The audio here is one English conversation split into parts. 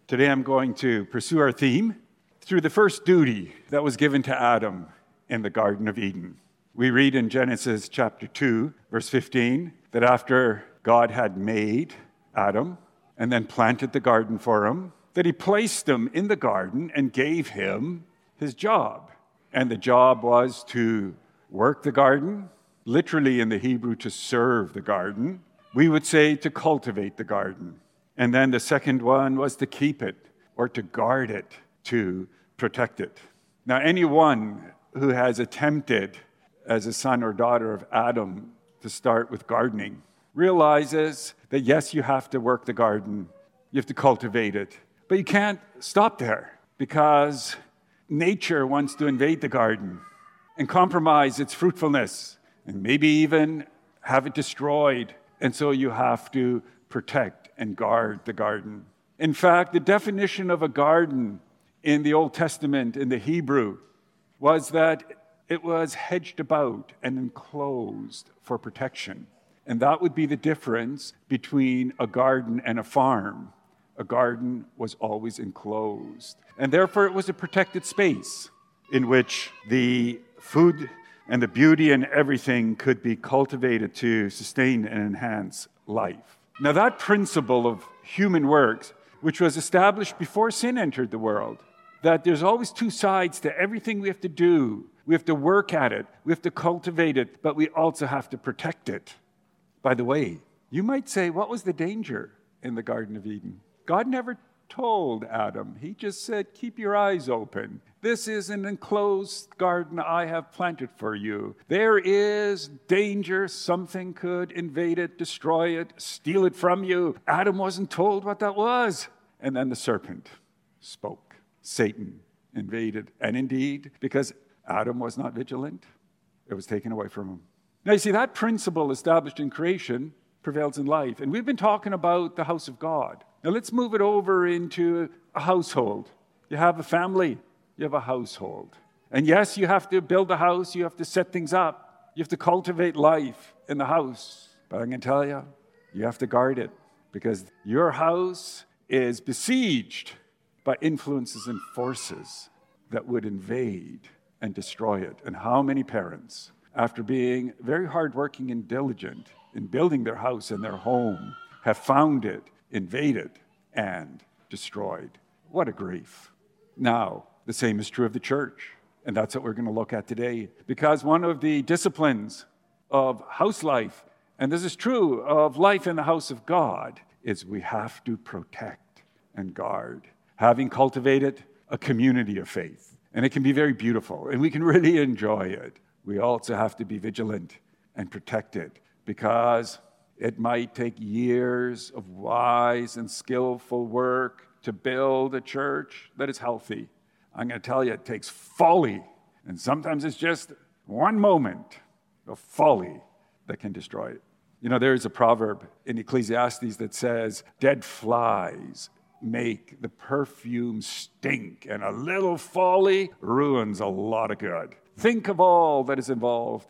Today I'm going to pursue our theme through the first duty that was given to Adam in the Garden of Eden. We read in Genesis chapter 2, verse 15, that after God had made Adam and then planted the garden for him, that he placed him in the garden and gave him his job. And the job was to work the garden, literally in the Hebrew, to serve the garden. We would say to cultivate the garden. And then the second one was to keep it, or to guard it, to protect it. Now, anyone who has attempted, as a son or daughter of Adam, to start with gardening, realizes that yes, you have to work the garden, you have to cultivate it, but you can't stop there, because nature wants to invade the garden and compromise its fruitfulness, and maybe even have it destroyed. And so you have to protect and guard the garden. In fact, the definition of a garden in the Old Testament, in the Hebrew, was that it was hedged about and enclosed for protection. And that would be the difference between a garden and a farm. A garden was always enclosed. And therefore, it was a protected space in which the food and the beauty and everything could be cultivated to sustain and enhance life. Now, that principle of human works, which was established before sin entered the world, that there's always two sides to everything we have to do. We have to work at it, we have to cultivate it, but we also have to protect it. By the way, you might say, what was the danger in the Garden of Eden? God never told Adam. He just said, keep your eyes open. This is an enclosed garden I have planted for you. There is danger. Something could invade it, destroy it, steal it from you. Adam wasn't told what that was. And then the serpent spoke. Satan invaded. And indeed, because Adam was not vigilant, it was taken away from him. Now, you see, that principle established in creation prevails in life. And we've been talking about the house of God. Now, let's move it over into a household. You have a family, you have a household. And yes, you have to build a house, you have to set things up, you have to cultivate life in the house. But I'm going to tell you, you have to guard it, because your house is besieged by influences and forces that would invade and destroy it. And how many parents, after being very hardworking and diligent in building their house and their home, have found it invaded and destroyed? What a grief. Now, the same is true of the church. And that's what we're going to look at today. Because one of the disciplines of house life, and this is true of life in the house of God, is we have to protect and guard. Having cultivated a community of faith. And it can be very beautiful, and we can really enjoy it. We also have to be vigilant and protect it, because it might take years of wise and skillful work to build a church that is healthy. I'm going to tell you, it takes folly. And sometimes it's just one moment of folly that can destroy it. You know, there is a proverb in Ecclesiastes that says, dead flies make the perfume stink, and a little folly ruins a lot of good. Think of all that is involved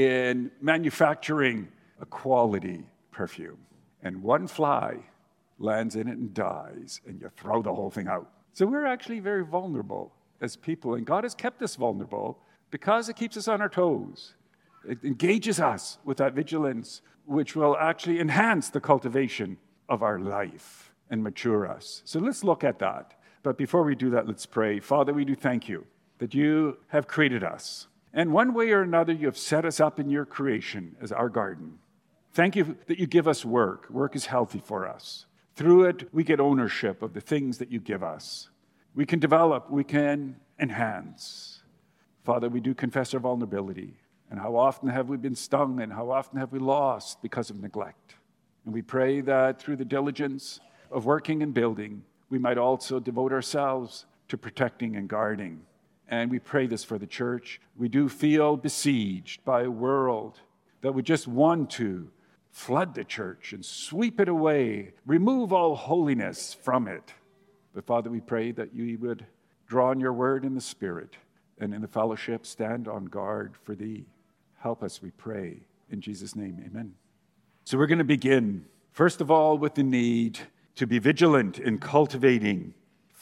in manufacturing a quality perfume. And one fly lands in it and dies, and you throw the whole thing out. So we're actually very vulnerable as people, and God has kept us vulnerable because it keeps us on our toes. It engages us with that vigilance, which will actually enhance the cultivation of our life and mature us. So let's look at that. But before we do that, let's pray. Father, we do thank you that you have created us. And one way or another, you have set us up in your creation as our garden. Thank you that you give us work. Work is healthy for us. Through it, we get ownership of the things that you give us. We can develop, we can enhance. Father, we do confess our vulnerability. And how often have we been stung, and how often have we lost because of neglect? And we pray that through the diligence of working and building, we might also devote ourselves to protecting and guarding. And we pray this for the church. We do feel besieged by a world that would just want to flood the church and sweep it away, remove all holiness from it. But Father, we pray that you would draw on your word in the Spirit, and in the fellowship stand on guard for thee. Help us, we pray. In Jesus' name, amen. So we're going to begin, first of all, with the need to be vigilant in cultivating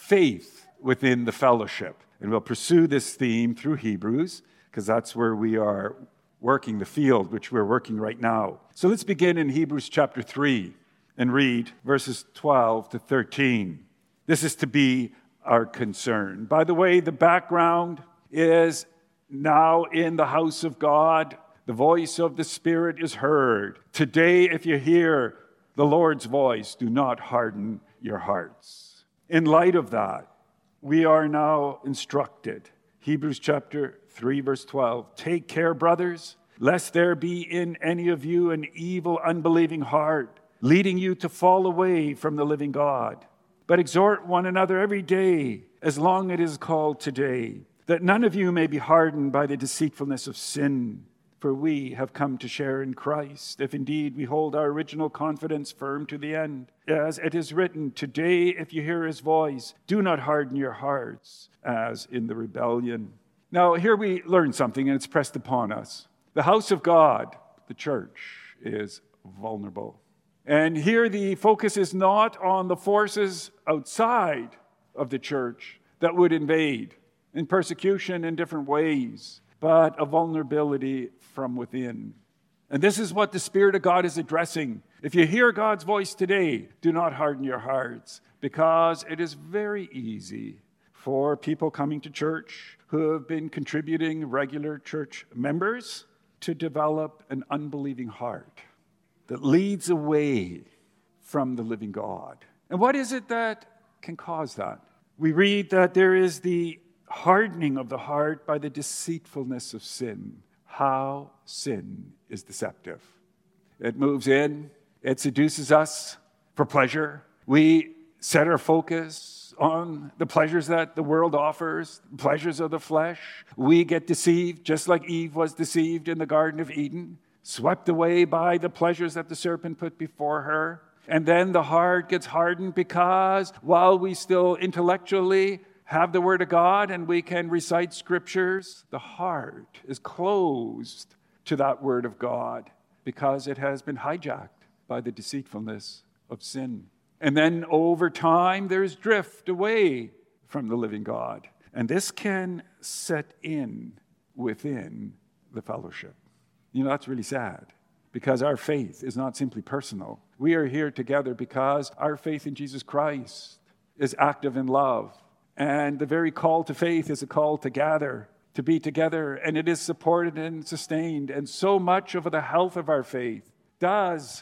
faith within the fellowship. And we'll pursue this theme through Hebrews, because that's where we are working the field, which we're working right now. So let's begin in Hebrews chapter 3 and read verses 12 to 13. This is to be our concern. By the way, the background is now in the house of God. The voice of the Spirit is heard. Today, if you hear the Lord's voice, do not harden your hearts. In light of that, we are now instructed. Hebrews chapter 3, verse 12. Take care, brothers, lest there be in any of you an evil, unbelieving heart, leading you to fall away from the living God. But exhort one another every day, as long as it is called today, that none of you may be hardened by the deceitfulness of sin. For we have come to share in Christ, if indeed we hold our original confidence firm to the end. As it is written, today if you hear his voice, do not harden your hearts, as in the rebellion. Now here we learn something, and it's pressed upon us. The house of God, the church, is vulnerable. And here the focus is not on the forces outside of the church that would invade in persecution in different ways, but a vulnerability from within. And this is what the Spirit of God is addressing. If you hear God's voice today, do not harden your hearts, because it is very easy for people coming to church who have been contributing regular church members to develop an unbelieving heart that leads away from the living God. And what is it that can cause that? We read that there is the hardening of the heart by the deceitfulness of sin. How sin is deceptive. It moves in, it seduces us for pleasure. We set our focus on the pleasures that the world offers, pleasures of the flesh. We get deceived, just like Eve was deceived in the Garden of Eden, swept away by the pleasures that the serpent put before her. And then the heart gets hardened because while we still intellectually have the Word of God and we can recite scriptures, the heart is closed to that Word of God because it has been hijacked by the deceitfulness of sin. And then over time, there's drift away from the living God. And this can set in within the fellowship. You know, that's really sad because our faith is not simply personal. We are here together because our faith in Jesus Christ is active in love. And the very call to faith is a call to gather, to be together, and it is supported and sustained. And so much of the health of our faith does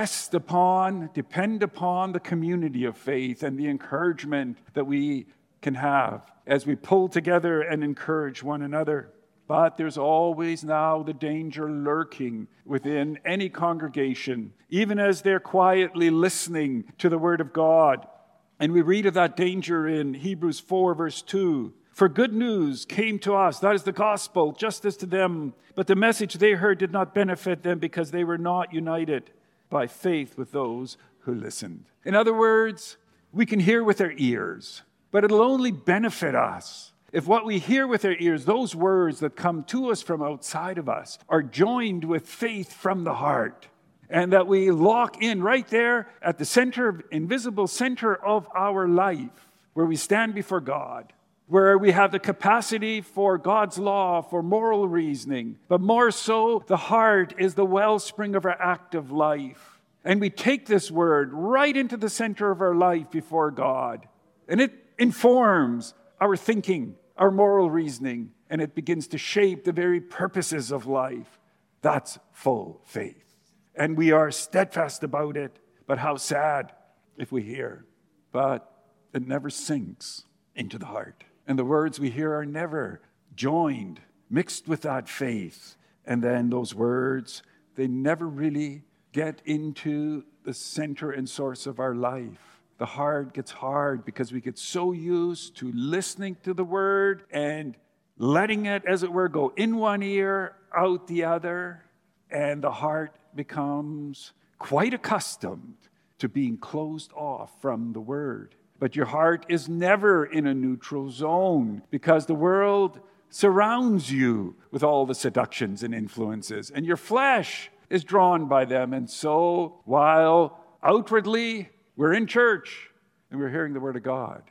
depend upon the community of faith and the encouragement that we can have as we pull together and encourage one another. But there's always now the danger lurking within any congregation, even as they're quietly listening to the Word of God. And we read of that danger in Hebrews 4, verse 2. For good news came to us, that is the gospel, just as to them. But the message they heard did not benefit them because they were not united by faith with those who listened. In other words, we can hear with our ears, but it'll only benefit us if what we hear with our ears, those words that come to us from outside of us, are joined with faith from the heart. And that we lock in right there at the center, invisible center of our life, where we stand before God, where we have the capacity for God's law, for moral reasoning. But more so, the heart is the wellspring of our active life. And we take this word right into the center of our life before God. And it informs our thinking, our moral reasoning, and it begins to shape the very purposes of life. That's full faith. And we are steadfast about it. But how sad if we hear. But it never sinks into the heart. And the words we hear are never joined, mixed with that faith. And then those words, they never really get into the center and source of our life. The heart gets hard because we get so used to listening to the word and letting it, as it were, go in one ear, out the other. And the heart becomes quite accustomed to being closed off from the word. But your heart is never in a neutral zone because the world surrounds you with all the seductions and influences, and your flesh is drawn by them. And so, while outwardly we're in church and we're hearing the word of God,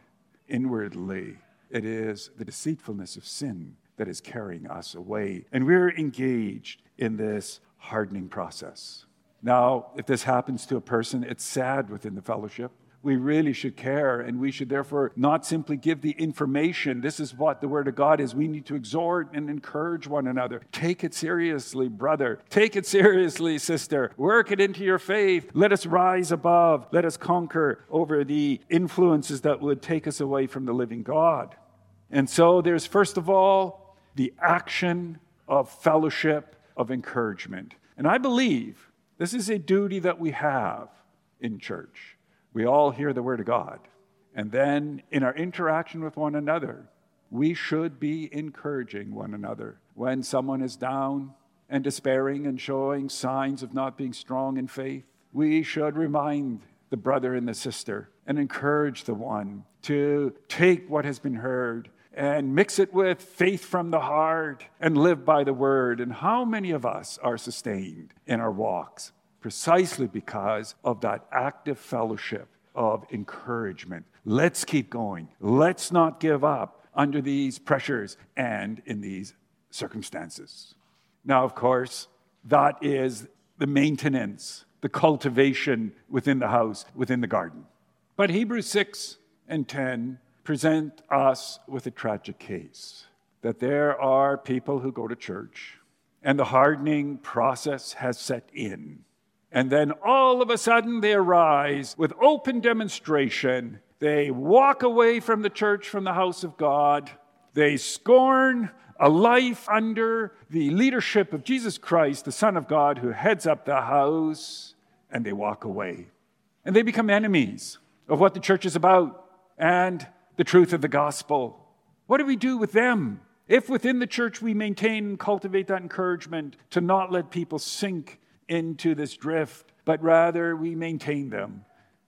inwardly. It is the deceitfulness of sin that is carrying us away. And we're engaged in this hardening process. Now, if this happens to a person, it's sad within the fellowship. We really should care, and we should therefore not simply give the information. This is what the Word of God is. We need to exhort and encourage one another. Take it seriously, brother. Take it seriously, sister. Work it into your faith. Let us rise above. Let us conquer over the influences that would take us away from the living God. And so there's, first of all, the action of fellowship, of encouragement. And I believe this is a duty that we have in church. We all hear the Word of God. And then in our interaction with one another, we should be encouraging one another. When someone is down and despairing and showing signs of not being strong in faith, we should remind the brother and the sister and encourage the one to take what has been heard and mix it with faith from the heart and live by the Word. And how many of us are sustained in our walks? Precisely because of that active fellowship of encouragement. Let's keep going. Let's not give up under these pressures and in these circumstances. Now, of course, that is the maintenance, the cultivation within the house, within the garden. But Hebrews 6 and 10 present us with a tragic case, that there are people who go to church and the hardening process has set in. And then all of a sudden they arise with open demonstration. They walk away from the church, from the house of God. They scorn a life under the leadership of Jesus Christ, the Son of God, who heads up the house, and they walk away. And they become enemies of what the church is about and the truth of the gospel. What do we do with them? If within the church we maintain and cultivate that encouragement to not let people sink into this drift, but rather we maintain them.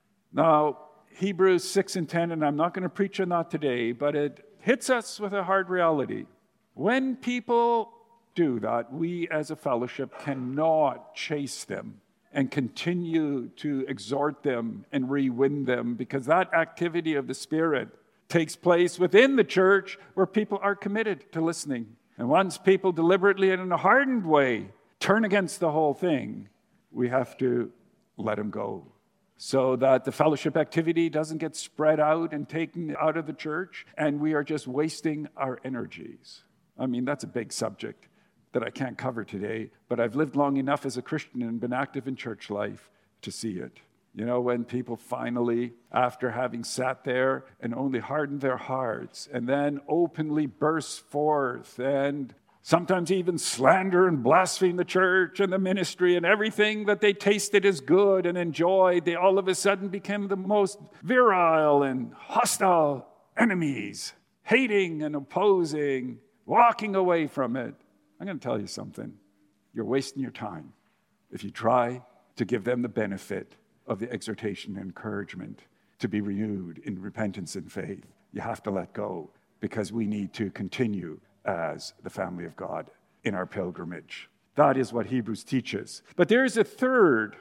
Now, Hebrews 6 and 10, and I'm not going to preach on that today, but it hits us with a hard reality. When people do that, we as a fellowship cannot chase them and continue to exhort them and re-win them, because that activity of the Spirit takes place within the church where people are committed to listening. And once people deliberately and in a hardened way turn against the whole thing, we have to let them go so that the fellowship activity doesn't get spread out and taken out of the church and we are just wasting our energies. I mean, that's a big subject that I can't cover today, but I've lived long enough as a Christian and been active in church life to see it. You know, when people finally, after having sat there and only hardened their hearts and then openly burst forth and sometimes even slander and blaspheme the church and the ministry and everything that they tasted as good and enjoyed, they all of a sudden became the most virile and hostile enemies, hating and opposing, walking away from it. I'm going to tell you something. You're wasting your time if you try to give them the benefit of the exhortation and encouragement to be renewed in repentance and faith. You have to let go, because we need to continue as the family of God in our pilgrimage. That is what Hebrews teaches. But there is a third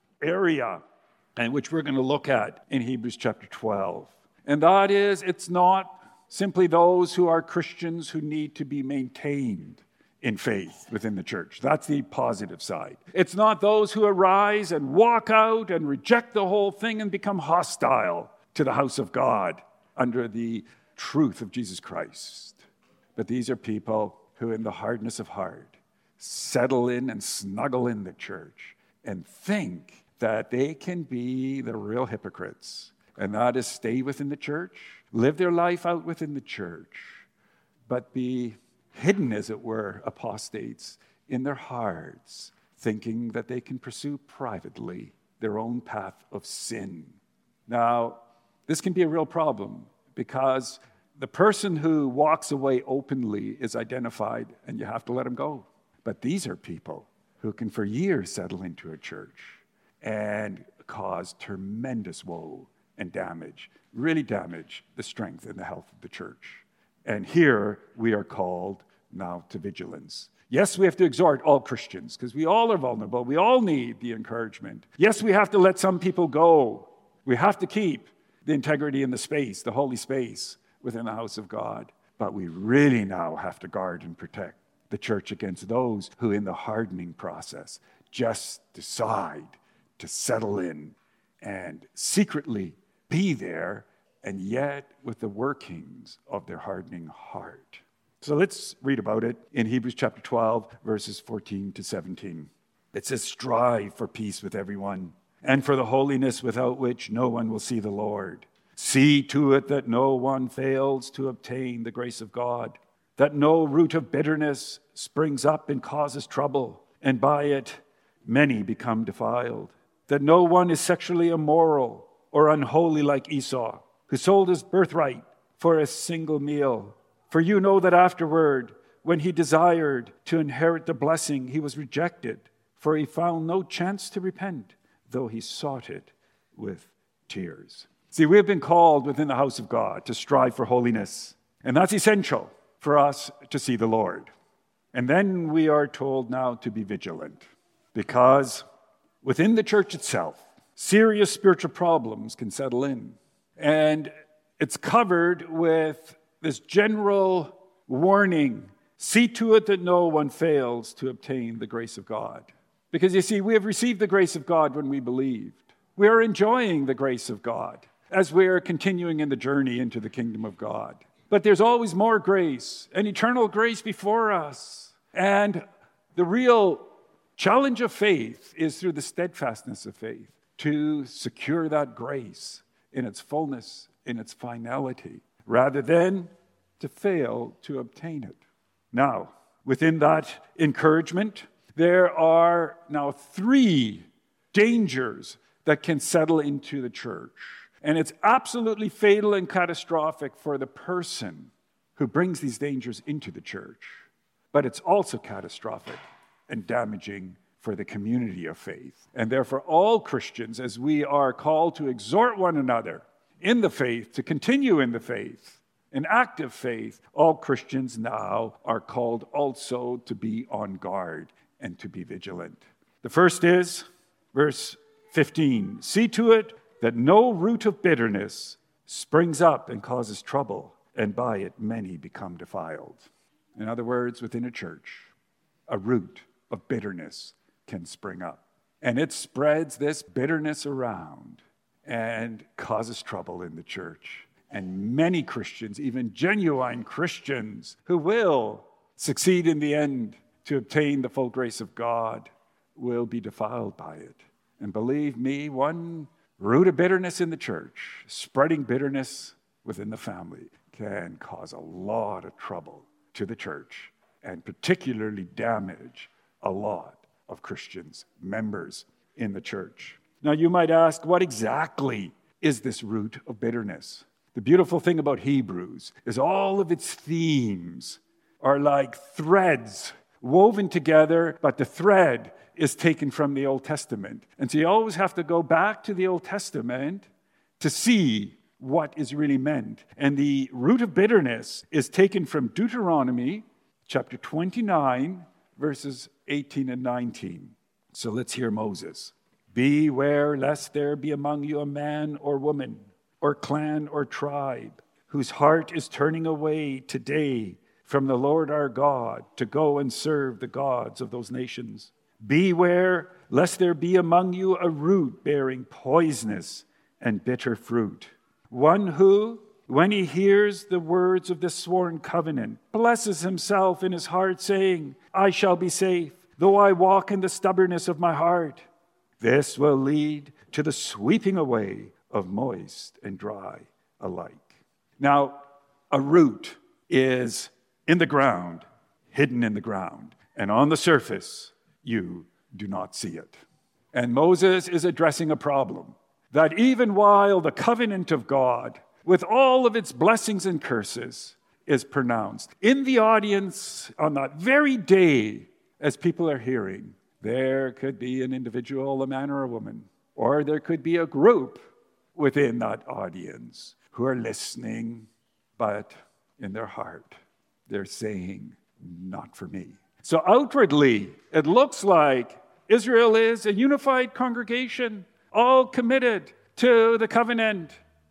area and which we're going to look at in Hebrews chapter 12. And that is, it's not simply those who are Christians who need to be maintained in faith within the church. That's the positive side. It's not those who arise and walk out and reject the whole thing and become hostile to the house of God under the truth of Jesus Christ. But these are people who, in the hardness of heart, settle in and snuggle in the church and think that they can be the real hypocrites. And that is stay within the church, live their life out within the church, but be hidden, as it were, apostates in their hearts, thinking that they can pursue privately their own path of sin. Now, this can be a real problem, because the person who walks away openly is identified, and you have to let them go. But these are people who can for years settle into a church and cause tremendous woe and damage, really damage the strength and the health of the church. And here we are called now to vigilance. Yes, we have to exhort all Christians, because we all are vulnerable. We all need the encouragement. Yes, we have to let some people go. We have to keep the integrity and the space, the holy space within the house of God. But we really now have to guard and protect the church against those who in the hardening process just decide to settle in and secretly be there, and yet with the workings of their hardening heart. So let's read about it in Hebrews chapter 12, verses 14 to 17. It says, strive for peace with everyone, and for the holiness without which no one will see the Lord. See to it that no one fails to obtain the grace of God, that no root of bitterness springs up and causes trouble, and by it many become defiled. That no one is sexually immoral or unholy like Esau, who sold his birthright for a single meal. For you know that afterward, when he desired to inherit the blessing, he was rejected, for he found no chance to repent, though he sought it with tears. See, we have been called within the house of God to strive for holiness, and that's essential for us to see the Lord. And then we are told now to be vigilant, because within the church itself, serious spiritual problems can settle in. And it's covered with this general warning, see to it that no one fails to obtain the grace of God. Because you see, we have received the grace of God when we believed. We are enjoying the grace of God as we are continuing in the journey into the kingdom of God. But there's always more grace, an eternal grace before us. And the real challenge of faith is through the steadfastness of faith to secure that grace in its fullness, in its finality, rather than to fail to obtain it. Now, within that encouragement, there are now 3 dangers that can settle into the church. And it's absolutely fatal and catastrophic for the person who brings these dangers into the church. But it's also catastrophic and damaging for the community of faith. And therefore, all Christians, as we are called to exhort one another in the faith, to continue in the faith, in active faith, all Christians now are called also to be on guard and to be vigilant. The first is, verse 15, see to it that no root of bitterness springs up and causes trouble, and by it many become defiled. In other words, within a church, a root of bitterness can spring up. And it spreads this bitterness around and causes trouble in the church. And many Christians, even genuine Christians, who will succeed in the end to obtain the full grace of God, will be defiled by it. And believe me, one root of bitterness in the church, spreading bitterness within the family, can cause a lot of trouble to the church and particularly damage a lot of Christians, members in the church. Now you might ask, what exactly is this root of bitterness? The beautiful thing about Hebrews is all of its themes are like threads woven together, but the thread is taken from the Old Testament. And so you always have to go back to the Old Testament to see what is really meant. And the root of bitterness is taken from Deuteronomy chapter 29, verses 18 and 19. So let's hear Moses. Beware lest there be among you a man or woman or clan or tribe whose heart is turning away today from the Lord our God to go and serve the gods of those nations. Beware lest there be among you a root bearing poisonous and bitter fruit, one who, when he hears the words of this sworn covenant, blesses himself in his heart, saying, I shall be safe, though I walk in the stubbornness of my heart. This will lead to the sweeping away of moist and dry alike. Now, a root is in the ground, hidden in the ground, and on the surface, you do not see it. And Moses is addressing a problem that even while the covenant of God, with all of its blessings and curses, is pronounced, in the audience on that very day, as people are hearing, there could be an individual, a man or a woman, or there could be a group within that audience who are listening, but in their heart, they're saying, not for me. So outwardly, it looks like Israel is a unified congregation, all committed to the covenant,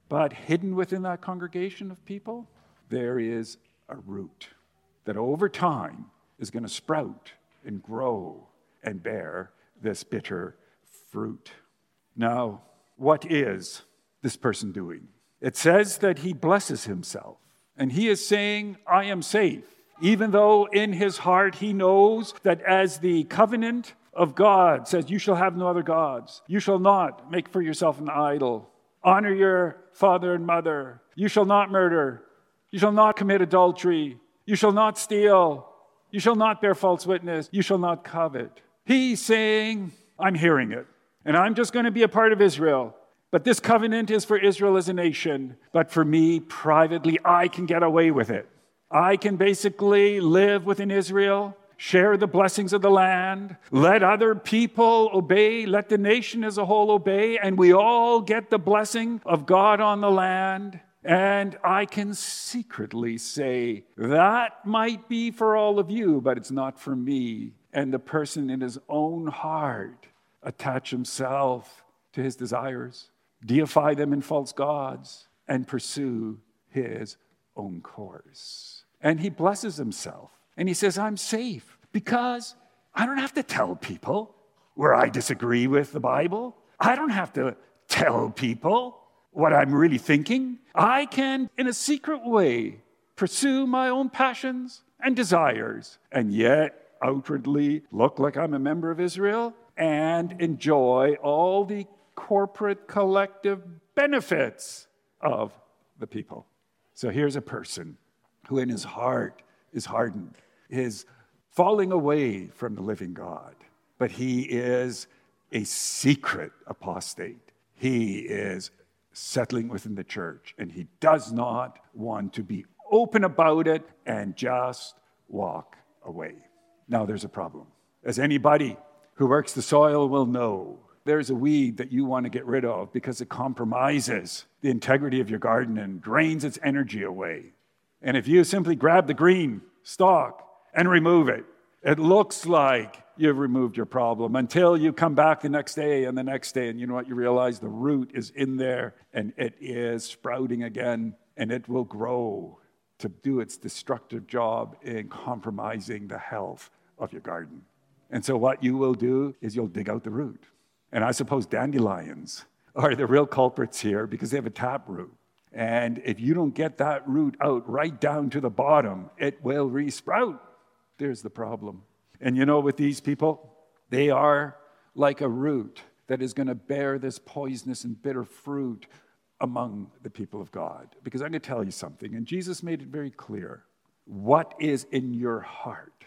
But hidden within that congregation of people, there is a root that over time is going to sprout and grow and bear this bitter fruit. Now, what is this person doing? It says that he blesses himself, and he is saying, I am safe, even though in his heart he knows that as the covenant of God says, you shall have no other gods. You shall not make for yourself an idol. Honor your father and mother. You shall not murder. You shall not commit adultery. You shall not steal. You shall not bear false witness. You shall not covet. He's saying, I'm hearing it, and I'm just going to be a part of Israel. But this covenant is for Israel as a nation. But for me, privately, I can get away with it. I can basically live within Israel, share the blessings of the land, let other people obey, let the nation as a whole obey, and we all get the blessing of God on the land. And I can secretly say, that might be for all of you, but it's not for me. And the person in his own heart attach himself to his desires, deify them in false gods, and pursue his own course. And he blesses himself. And he says, I'm safe because I don't have to tell people where I disagree with the Bible. I don't have to tell people what I'm really thinking. I can, in a secret way, pursue my own passions and desires, and yet outwardly look like I'm a member of Israel and enjoy all the corporate collective benefits of the people. So here's a person who in his heart is hardened, is falling away from the living God, but he is a secret apostate. He is settling within the church, and he does not want to be open about it and just walk away. Now there's a problem. As anybody who works the soil will know, there's a weed that you want to get rid of because it compromises the integrity of your garden and drains its energy away. And if you simply grab the green stalk and remove it, it looks like you've removed your problem until you come back the next day, and you know what? You realize the root is in there and it is sprouting again, and it will grow to do its destructive job in compromising the health of your garden. And so what you will do is you'll dig out the root. And I suppose dandelions are the real culprits here because they have a taproot. And if you don't get that root out right down to the bottom, it will resprout. There's the problem. And you know, with these people, they are like a root that is going to bear this poisonous and bitter fruit among the people of God. Because I'm going to tell you something, and Jesus made it very clear. What is in your heart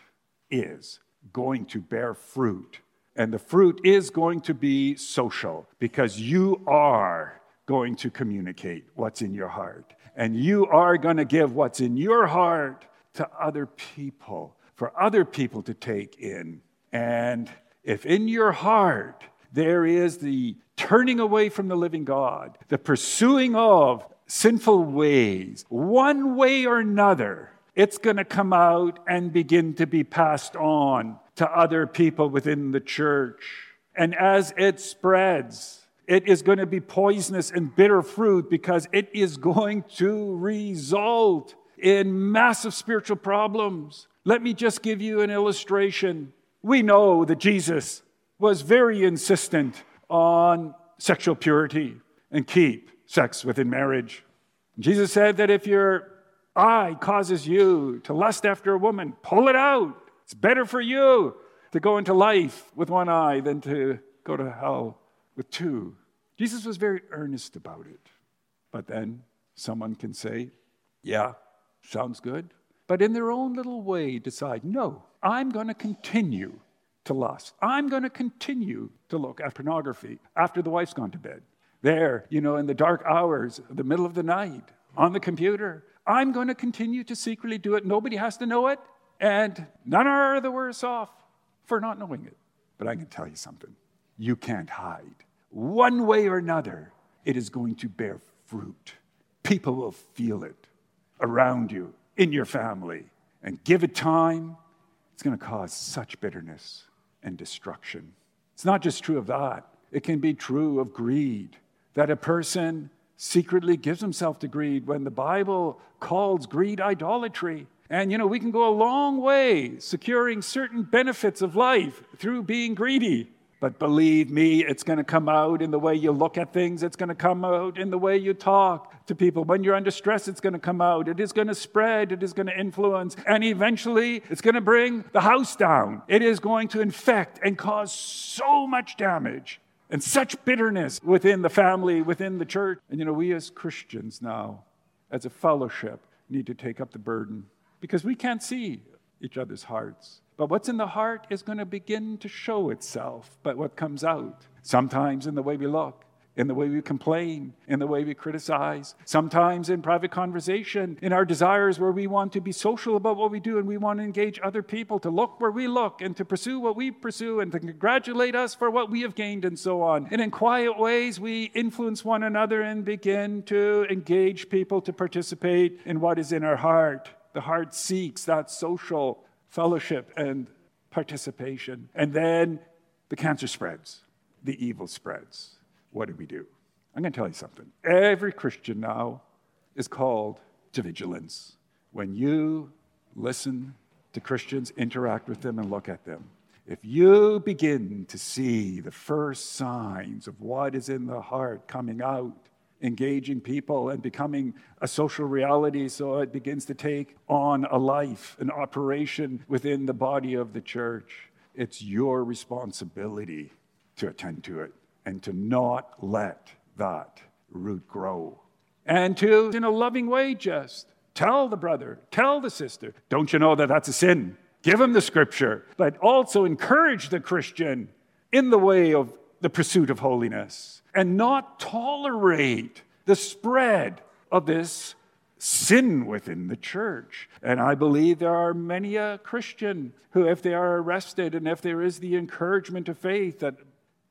is going to bear fruit. And the fruit is going to be social because you are going to communicate what's in your heart. And you are going to give what's in your heart to other people, for other people to take in. And if in your heart there is the turning away from the living God, the pursuing of sinful ways, one way or another, it's going to come out and begin to be passed on to other people within the church. And as it spreads, it is going to be poisonous and bitter fruit because it is going to result in massive spiritual problems. Let me just give you an illustration. We know that Jesus was very insistent on sexual purity and keep sex within marriage. Jesus said that if your eye causes you to lust after a woman, pull it out. It's better for you to go into life with one eye than to go to hell with two. Jesus was very earnest about it. But then someone can say, yeah, sounds good. But in their own little way decide, no, I'm going to continue to lust. I'm going to continue to look at pornography after the wife's gone to bed. There, in the dark hours, the middle of the night, on the computer. I'm going to continue to secretly do it. Nobody has to know it. And none are the worse off for not knowing it. But I can tell you something. You can't hide. One way or another, it is going to bear fruit. People will feel it around you, in your family. And give it time, it's going to cause such bitterness and destruction. It's not just true of that. It can be true of greed, that a person secretly gives himself to greed when the Bible calls greed idolatry. And, we can go a long way securing certain benefits of life through being greedy. But believe me, it's going to come out in the way you look at things. It's going to come out in the way you talk to people. When you're under stress, it's going to come out. It is going to spread. It is going to influence. And eventually, it's going to bring the house down. It is going to infect and cause so much damage and such bitterness within the family, within the church. And, we as Christians now, as a fellowship, need to take up the burden because we can't see each other's hearts. But what's in the heart is going to begin to show itself by what comes out. Sometimes in the way we look, in the way we complain, in the way we criticize. Sometimes in private conversation, in our desires where we want to be social about what we do and we want to engage other people to look where we look and to pursue what we pursue and to congratulate us for what we have gained and so on. And in quiet ways, we influence one another and begin to engage people to participate in what is in our heart. The heart seeks that social fellowship and participation. And then the cancer spreads. The evil spreads. What do? I'm going to tell you something. Every Christian now is called to vigilance. When you listen to Christians, interact with them, and look at them, if you begin to see the first signs of what is in the heart coming out, engaging people and becoming a social reality so it begins to take on a life, an operation within the body of the church, it's your responsibility to attend to it and to not let that root grow. And to, in a loving way, just tell the brother, tell the sister, don't you know that that's a sin? Give him the scripture, but also encourage the Christian in the way of the pursuit of holiness and not tolerate the spread of this sin within the church. And I believe there are many a Christian who, if they are arrested and if there is the encouragement of faith that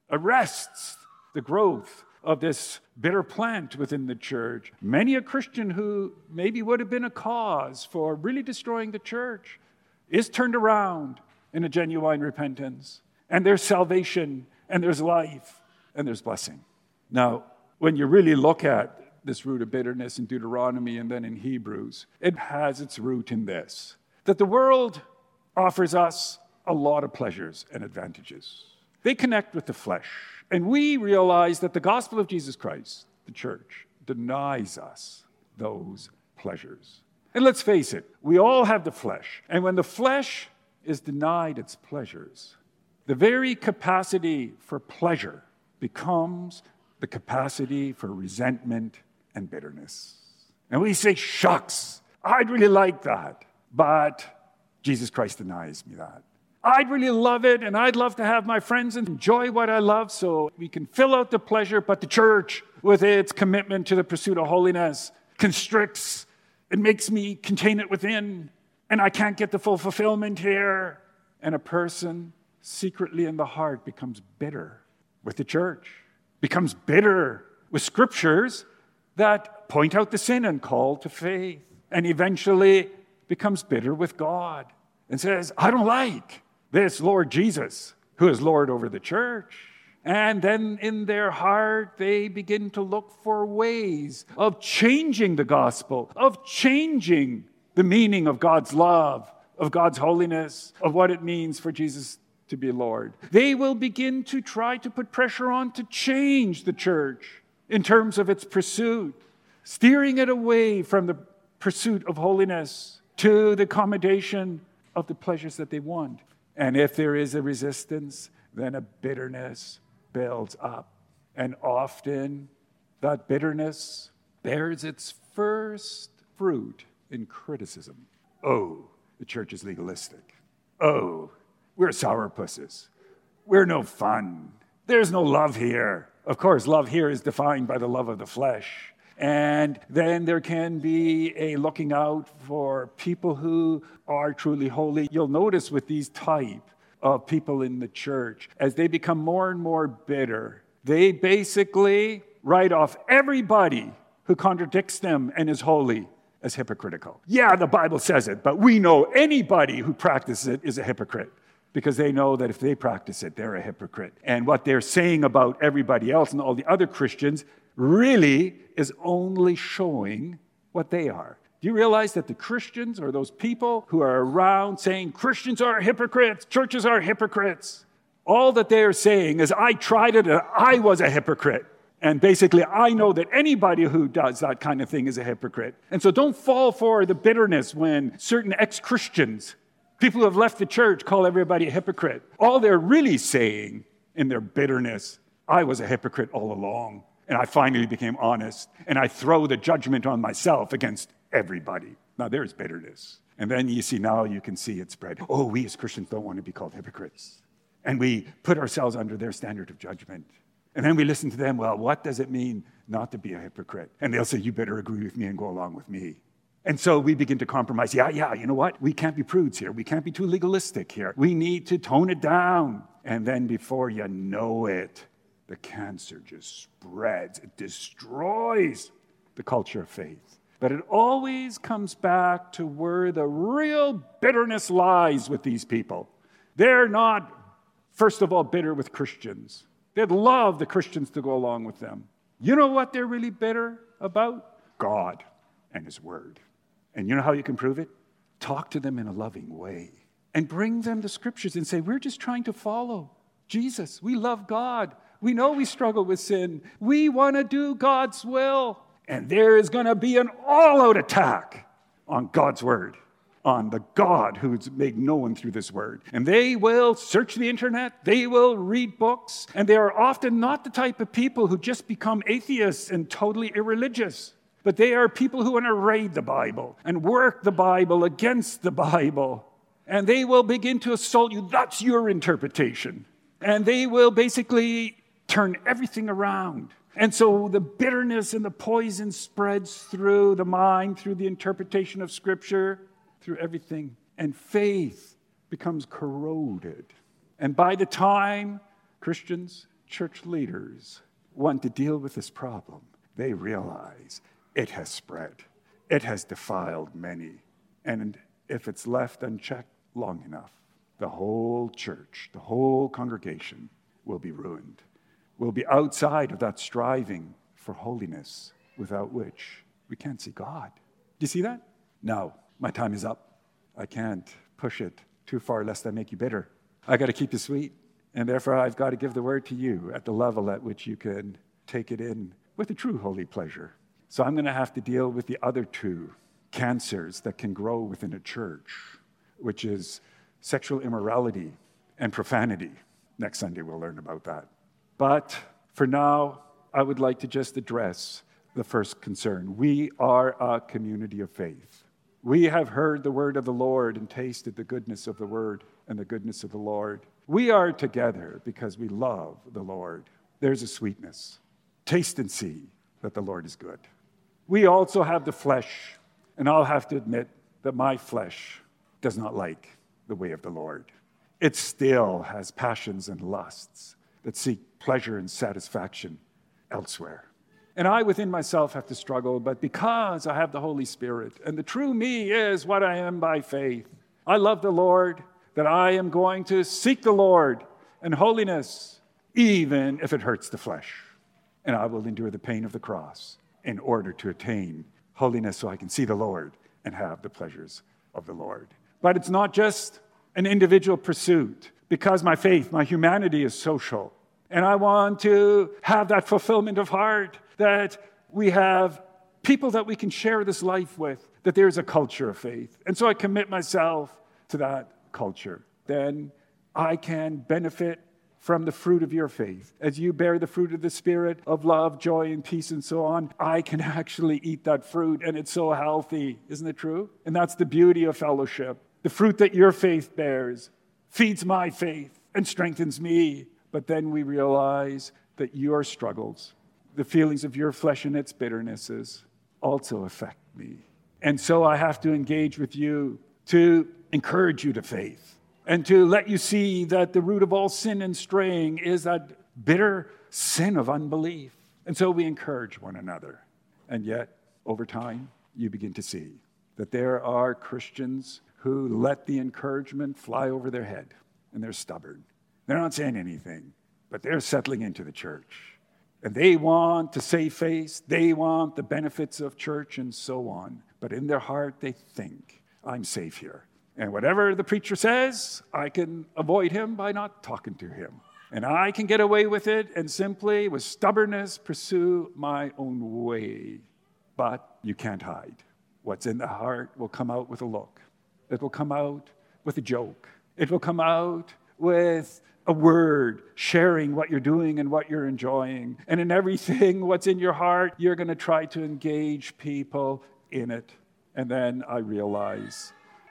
arrests the growth of this bitter plant within the church, many a Christian who maybe would have been a cause for really destroying the church is turned around in a genuine repentance. And there's salvation, and there's life, and there's blessing. Now, when you really look at this root of bitterness in Deuteronomy and then in Hebrews, it has its root in this, that the world offers us a lot of pleasures and advantages. They connect with the flesh. And we realize that the gospel of Jesus Christ, the church, denies us those pleasures. And let's face it, we all have the flesh. And when the flesh is denied its pleasures, the very capacity for pleasure becomes the capacity for resentment and bitterness. And we say, shucks, I'd really like that, but Jesus Christ denies me that. I'd really love it, and I'd love to have my friends enjoy what I love so we can fill out the pleasure, but the church, with its commitment to the pursuit of holiness, constricts. It makes me contain it within, and I can't get the full fulfillment here. And a person secretly in the heart becomes bitter with the church, becomes bitter with scriptures that point out the sin and call to faith, and eventually becomes bitter with God and says, I don't like this Lord Jesus, who is Lord over the church. And then in their heart, they begin to look for ways of changing the gospel, of changing the meaning of God's love, of God's holiness, of what it means for Jesus to be Lord. They will begin to try to put pressure on to change the church in terms of its pursuit, steering it away from the pursuit of holiness to the accommodation of the pleasures that they want. And if there is a resistance, then a bitterness builds up. And often that bitterness bears its first fruit in criticism. Oh, the church is legalistic. Oh, we're sourpusses. We're no fun. There's no love here. Of course, love here is defined by the love of the flesh. And then there can be a looking out for people who are truly holy. You'll notice with these type of people in the church, as they become more and more bitter, they basically write off everybody who contradicts them and is holy as hypocritical. Yeah, the Bible says it, but we know anybody who practices it is a hypocrite, because they know that if they practice it, they're a hypocrite. And what they're saying about everybody else and all the other Christians really is only showing what they are. Do you realize that the Christians are those people who are around saying Christians are hypocrites, churches are hypocrites? All that they are saying is, I tried it and I was a hypocrite. And basically, I know that anybody who does that kind of thing is a hypocrite. And so don't fall for the bitterness when certain ex-Christians, people who have left the church, call everybody a hypocrite. All they're really saying in their bitterness, I was a hypocrite all along. And I finally became honest. And I throw the judgment on myself against everybody. Now, there's bitterness. And then now you can see it spread. Oh, we as Christians don't want to be called hypocrites. And we put ourselves under their standard of judgment. And then we listen to them, well, what does it mean not to be a hypocrite? And they'll say, you better agree with me and go along with me. And so we begin to compromise. Yeah, you know what? We can't be prudes here. We can't be too legalistic here. We need to tone it down. And then before you know it, the cancer just spreads. It destroys the culture of faith. But it always comes back to where the real bitterness lies with these people. They're not, first of all, bitter with Christians. They'd love the Christians to go along with them. You know what they're really bitter about? God and His Word. And you know how you can prove it? Talk to them in a loving way. And bring them the Scriptures and say, we're just trying to follow Jesus. We love God. We know we struggle with sin. We want to do God's will. And there is going to be an all-out attack on God's Word, on the God who's made known through this Word. And they will search the internet. They will read books. And they are often not the type of people who just become atheists and totally irreligious. But they are people who want to raid the Bible and work the Bible against the Bible. And they will begin to assault you. That's your interpretation. And they will basically turn everything around. And so the bitterness and the poison spreads through the mind, through the interpretation of Scripture, through everything. And faith becomes corroded. And by the time Christians, church leaders, want to deal with this problem, they realize it has spread. It has defiled many. And if it's left unchecked long enough, the whole church, the whole congregation will be ruined. We'll be outside of that striving for holiness, without which we can't see God. Do you see that? Now, my time is up. I can't push it too far lest I make you bitter. I got to keep you sweet. And therefore, I've got to give the word to you at the level at which you can take it in with a true holy pleasure. So I'm going to have to deal with the other two cancers that can grow within a church, which is sexual immorality and profanity. Next Sunday, we'll learn about that. But for now, I would like to just address the first concern. We are a community of faith. We have heard the word of the Lord and tasted the goodness of the word and the goodness of the Lord. We are together because we love the Lord. There's a sweetness. Taste and see that the Lord is good. We also have the flesh, and I'll have to admit that my flesh does not like the way of the Lord. It still has passions and lusts that seek pleasure and satisfaction elsewhere. And I within myself have to struggle, but because I have the Holy Spirit, and the true me is what I am by faith, I love the Lord, that I am going to seek the Lord and holiness, even if it hurts the flesh. And I will endure the pain of the cross in order to attain holiness so I can see the Lord and have the pleasures of the Lord. But it's not just an individual pursuit, because my faith, my humanity is social. And I want to have that fulfillment of heart, that we have people that we can share this life with, that there's a culture of faith. And so I commit myself to that culture. Then I can benefit from the fruit of your faith. As you bear the fruit of the Spirit of love, joy, and peace, and so on, I can actually eat that fruit, and it's so healthy. Isn't it true? And that's the beauty of fellowship. The fruit that your faith bears feeds my faith and strengthens me. But then we realize that your struggles, the feelings of your flesh and its bitternesses, also affect me. And so I have to engage with you to encourage you to faith and to let you see that the root of all sin and straying is that bitter sin of unbelief. And so we encourage one another. And yet, over time, you begin to see that there are Christians who let the encouragement fly over their head, and they're stubborn. They're not saying anything, but they're settling into the church. And they want to save face. They want the benefits of church and so on. But in their heart, they think, I'm safe here. And whatever the preacher says, I can avoid him by not talking to him. And I can get away with it and simply, with stubbornness, pursue my own way. But you can't hide. What's in the heart will come out with a look. It will come out with a joke. It will come out with a word, sharing what you're doing and what you're enjoying. And in everything, what's in your heart, you're going to try to engage people in it. And then I realize,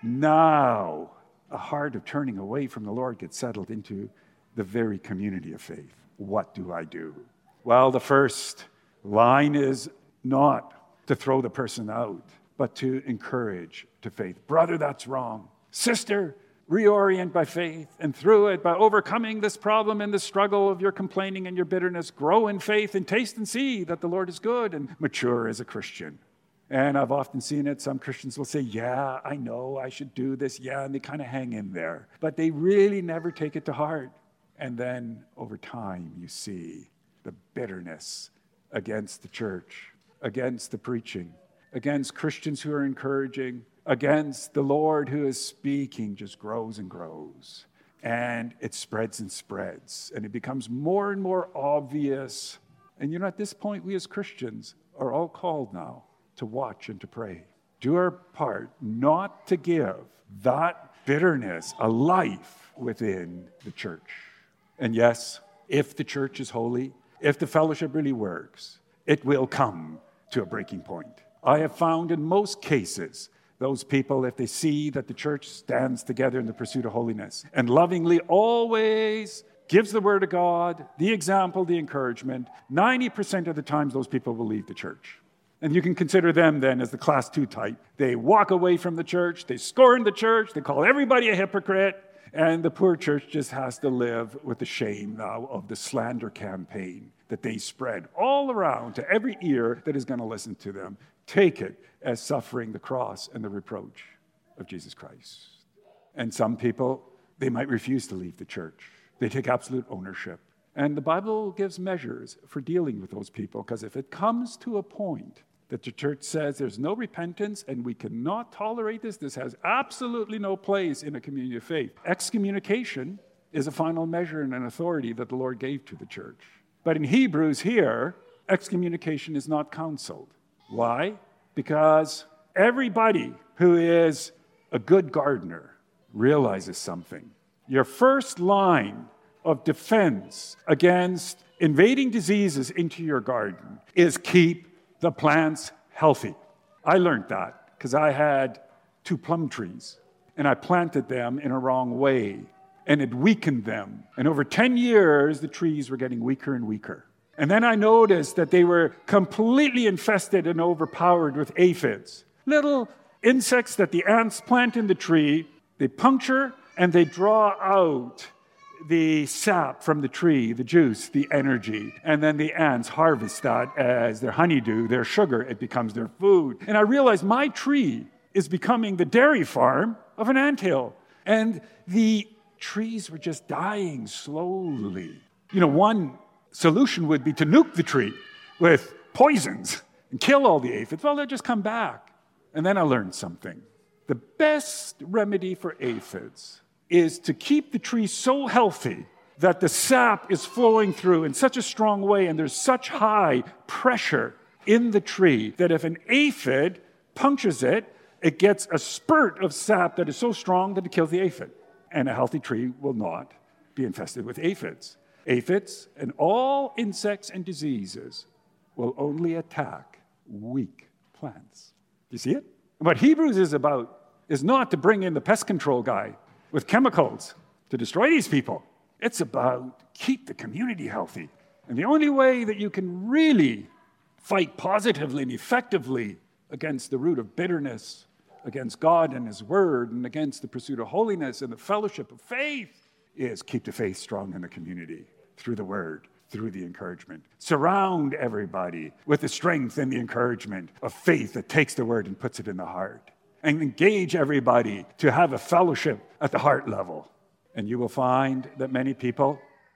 now a heart of turning away from the Lord gets settled into the very community of faith. What do I do? Well, the first line is not to throw the person out, but to encourage to faith. Brother, that's wrong. Sister, reorient by faith, and through it, by overcoming this problem and the struggle of your complaining and your bitterness, grow in faith and taste and see that the Lord is good, and mature as a Christian. And I've often seen it. Some Christians will say, yeah, I know I should do this. Yeah, and they kind of hang in there. But they really never take it to heart. And then over time, you see the bitterness against the church, against the preaching, against Christians who are encouraging, against the Lord who is speaking, just grows and grows. And it spreads and spreads. And it becomes more and more obvious. And at this point, we as Christians are all called now to watch and to pray. Do our part not to give that bitterness a life within the church. And yes, if the church is holy, if the fellowship really works, it will come to a breaking point. I have found in most cases, those people, if they see that the church stands together in the pursuit of holiness and lovingly always gives the word of God, the example, the encouragement, 90% of the times those people will leave the church. And you can consider them then as the class 2 type. They walk away from the church, they scorn the church, they call everybody a hypocrite, and the poor church just has to live with the shame now of the slander campaign that they spread all around to every ear that is going to listen to them. Take it as suffering the cross and the reproach of Jesus Christ. And some people, they might refuse to leave the church. They take absolute ownership. And the Bible gives measures for dealing with those people, because if it comes to a point that the church says there's no repentance and we cannot tolerate this has absolutely no place in a community of faith, excommunication is a final measure and an authority that the Lord gave to the church. But in Hebrews here, excommunication is not counseled. Why? Because everybody who is a good gardener realizes something. Your first line of defense against invading diseases into your garden is keep the plants healthy. I learned that because I had 2 plum trees and I planted them in a wrong way and it weakened them. And over 10 years, the trees were getting weaker and weaker. And then I noticed that they were completely infested and overpowered with aphids. Little insects that the ants plant in the tree, they puncture and they draw out the sap from the tree, the juice, the energy. And then the ants harvest that as their honeydew, their sugar. It becomes their food. And I realized my tree is becoming the dairy farm of an anthill. And the trees were just dying slowly. One solution would be to nuke the tree with poisons and kill all the aphids. Well, they'll just come back. And then I learned something. The best remedy for aphids is to keep the tree so healthy that the sap is flowing through in such a strong way and there's such high pressure in the tree that if an aphid punctures it, it gets a spurt of sap that is so strong that it kills the aphid. And a healthy tree will not be infested with aphids. Aphids and all insects and diseases will only attack weak plants. Do you see it? What Hebrews is about is not to bring in the pest control guy with chemicals to destroy these people. It's about keep the community healthy. And the only way that you can really fight positively and effectively against the root of bitterness, against God and His Word, and against the pursuit of holiness and the fellowship of faith is keep the faith strong in the community through the Word, through the encouragement. Surround everybody with the strength and the encouragement of faith that takes the Word and puts it in the heart. And engage everybody to have a fellowship at the heart level. And you will find that many people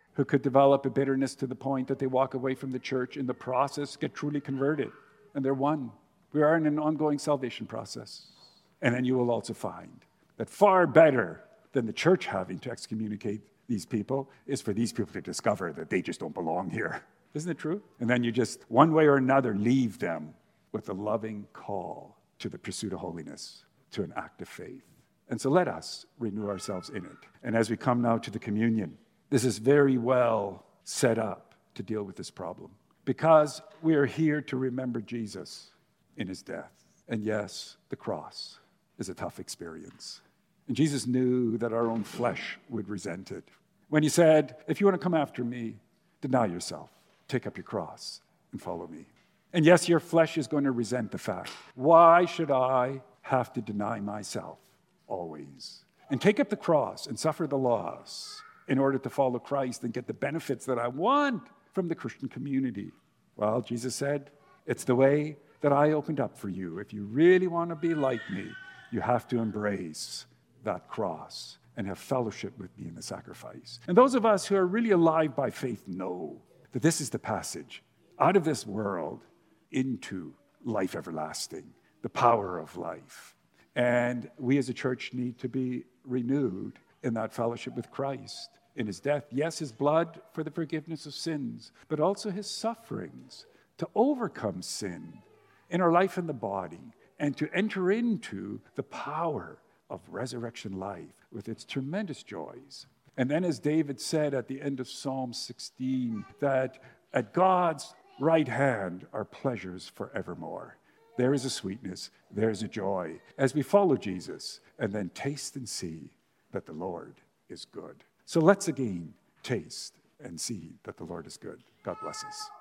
who could develop a bitterness to the point that they walk away from the church, in the process get truly converted, and they're one. We are in an ongoing salvation process. And then you will also find that far better than the church having to excommunicate these people is for these people to discover that they just don't belong here. Isn't it true? And then you just, one way or another, leave them with a loving call to the pursuit of holiness, to an act of faith. And so let us renew ourselves in it. And as we come now to the communion, this is very well set up to deal with this problem, because we are here to remember Jesus in his death. And yes, the cross is a tough experience. And Jesus knew that our own flesh would resent it. When he said, if you want to come after me, deny yourself, take up your cross, and follow me. And yes, your flesh is going to resent the fact, why should I have to deny myself always? And take up the cross and suffer the loss in order to follow Christ and get the benefits that I want from the Christian community. Well, Jesus said, it's the way that I opened up for you. If you really want to be like me, you have to embrace that cross and have fellowship with me in the sacrifice. And those of us who are really alive by faith know that this is the passage out of this world into life everlasting, the power of life. And we as a church need to be renewed in that fellowship with Christ, in his death. Yes, his blood for the forgiveness of sins, but also his sufferings to overcome sin in our life in the body and to enter into the power of resurrection life with its tremendous joys. And then, as David said at the end of Psalm 16, that at God's right hand are pleasures forevermore. There is a sweetness, there is a joy as we follow Jesus and then taste and see that the Lord is good. So let's again taste and see that the Lord is good. God bless us.